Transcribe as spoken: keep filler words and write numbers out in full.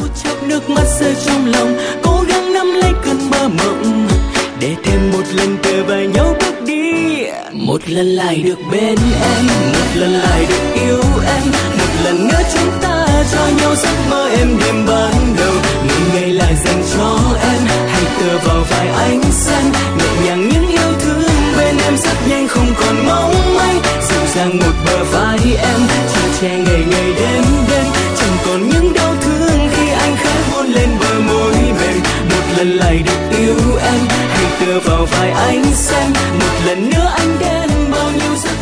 chốc nước mắt rơi trong lòng, cố gắng nắm lấy cơn mơ mộng để thêm một lần kề vai nhau bước đi. Một lần lại được bên em, một lần lại được yêu em, một lần nữa chúng ta cho nhau giấc mơ em đêm ban đầu. Ngày ngày lại dành cho em, hãy tựa vào vai ánh sáng, nhẹ nhàng những yêu thương bên em rất nhanh không còn mong manh. Dịu dàng một bờ vai em, chở che ngày ngày đêm đêm, chẳng còn những đau thương khi anh khẽ hôn lên bờ môi mềm. Một lần lại được yêu em, hãy tựa vào vai ánh sáng, một lần nữa anh đến bao nhiêu giấc